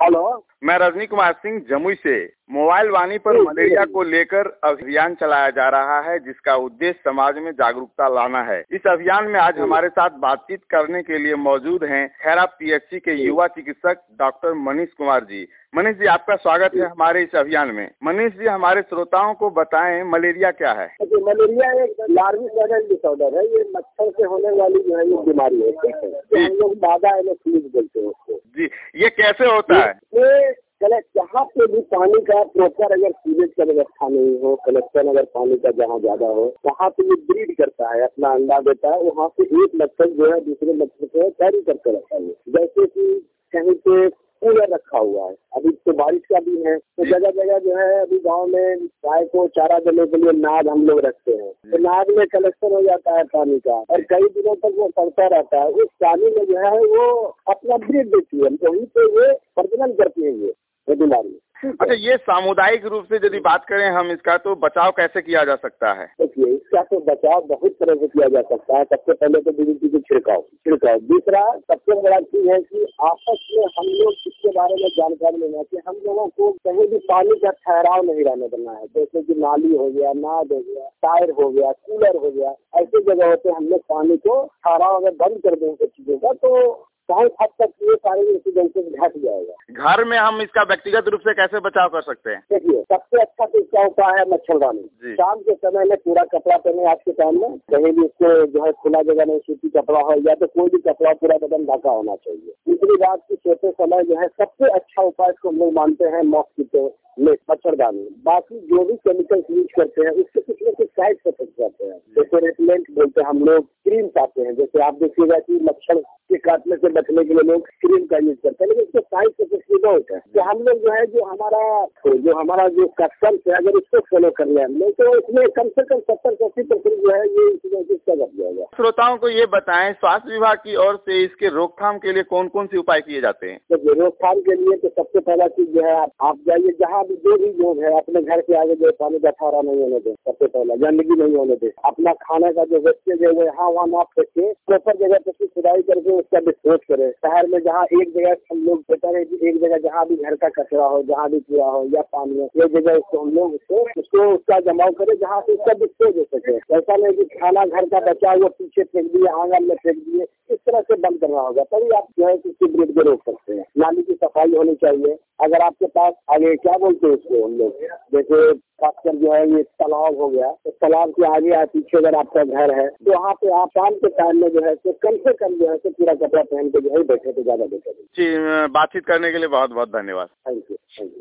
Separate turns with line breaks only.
Hello,
मैं रजनी कुमार सिंह जमुई से। Mobile वाणी पर मलेरिया को लेकर अभियान चलाया जा रहा है, जिसका उद्देश्य समाज में जागरूकता लाना है। इस अभियान में आज हमारे साथ बातचीत करने के लिए मौजूद हैं खैरा पीएचसी के युवा चिकित्सक डॉक्टर मनीष कुमार जी। मनीष जी, आपका स्वागत है हमारे इस अभियान में। मनीष जी, हमारे श्रोताओं को बताएं मलेरिया क्या है।
मलेरिया एक लार्विक डिसऑर्डर है। ये मच्छर से होने वाली जो है ये बीमारी है, ठीक है। तो हम लोग मादा एनोफिलीज बोलते हैं उसको।
जी, ये कैसे होता है?
ये जहाँ पे भी पानी का प्रॉपर अगर सीवेज का व्यवस्था नहीं हो, कलेक्शन अगर पानी का जहाँ ज्यादा हो, वहाँ पे ये ब्रीड करता है, अपना अंडा देता है। वहाँ पे एक मच्छर जो है दूसरे मच्छर को कैरी करके रखता है। जैसे कि कहीं पे कूलर रखा हुआ है, अभी तो बारिश का दिन है, तो जगह जगह जो है अभी गांव में गाय को चारा देने के लिए नाद हम लोग रखते हैं। तो नाद में कलेक्शन हो जाता है पानी का और कई दिनों तक वो पड़ता रहता है। उस पानी में जो है वो अपना ब्रीड देती है, वहीं पे ये प्रजनन करती है ये बीमारी।
अच्छा, ये सामुदायिक रूप से यदि बात करें हम इसका, तो बचाव कैसे किया जा सकता है?
देखिए, इसका तो बचाव बहुत तरह से किया जा सकता है। सबसे पहले तो DDT की छिड़काव। दूसरा सबसे बड़ा चीज है कि आपस में हम लोग इसके बारे में जानकारी लेना चाहिए। हम लोगों को कहीं भी पानी का ठहराव नहीं रहने देना है। जैसे कि नाली हो गया, नाद हो गया, टायर हो गया, कूलर हो गया, ऐसी जगहों पे हम लोग पानी को ठहराव अगर बंद कर देंगे चीजों का, तो बहुत हद तक ये सारे इंसिडेंसेस घट जाएगा।
घर में हम इसका व्यक्तिगत रूप से कैसे बचाव कर सकते हैं?
देखिए, सबसे अच्छा तो इसका उपाय है मच्छरदानी। शाम के समय में पूरा कपड़ा पहने, आज के टाइम में कहीं भी इसको जो है खुला जगह नहीं, सूती कपड़ा हो या तो कोई भी कपड़ा, पूरा बदन ढका होना चाहिए। दूसरी बात की सोते समय जो है सबसे अच्छा उपाय को हम लोग मानते हैं मॉस्किटो मच्छरदानी। बाकी जो भी केमिकल यूज करते हैं उससे कुछ न कुछ साइड इफेक्ट रहते हैं। जैसे रेपलेंट बोलते हैं हम लोग, क्रीम्स आते हैं। जैसे आप देखिएगा कि मच्छर के काटने से बचने के लिए लोग क्रीम का यूज करते हैं, लेकिन इसके साइड इफेक्ट भी बहुत है। तो हम लोग जो है जो हमारा जो कस्टम्स है, अगर इसको फॉलो कर ले हम लोग, तो इसमें कम से कम 70-80% जो है ये इंसिडेंसेस का घट जाएगा।
श्रोताओं को ये बताएं, स्वास्थ्य विभाग की ओर से इसके रोकथाम के लिए कौन कौन से उपाय किए जाते हैं?
तो रोकथाम के लिए तो सबसे पहला चीज जो है, आप जाइए जहाँ भी जो भी लोग है, अपने घर के आगे जो पानी का ठहरा नहीं होने दे। सबसे पहला गंदगी नहीं होने दे। अपना खाने का जो वेस्टेज है वो यहाँ वहाँ ना फेंके, प्रॉपर जगह पे खुदाई करके उसका डिस्पोज करे। शहर में जहाँ एक जगह हम लोग बेहतर है कि एक जगह जहाँ भी घर का कचरा हो, जहाँ भी कूड़ा हो या पानी हो, एक जगह उसको हम लोग उसका जमाव करें जहाँ से उसका डिस्पोज हो सके। ऐसा नहीं कि खाना घर का बचा हुआ पीछे फेंक दिए, आंगन में फेंक दिए। इस तरह से बंद करना होगा, तभी आप जो है किसी ब्रीड को रोक सकते हैं। नाली की सफाई होनी चाहिए। अगर आपके पास आगे क्या बोलते हैं उसको हम लोग, जैसे खासकर जो है ये तालाब हो गया, तो तालाब के आगे या पीछे अगर आपका घर है, तो वहाँ पे आप शाम के टाइम में जो है तो कम से कम जो है तो पूरा कपड़ा पहन के जो है बैठे तो ज्यादा बेहतर है।
जी, बातचीत करने के लिए बहुत बहुत धन्यवाद।
Thank you.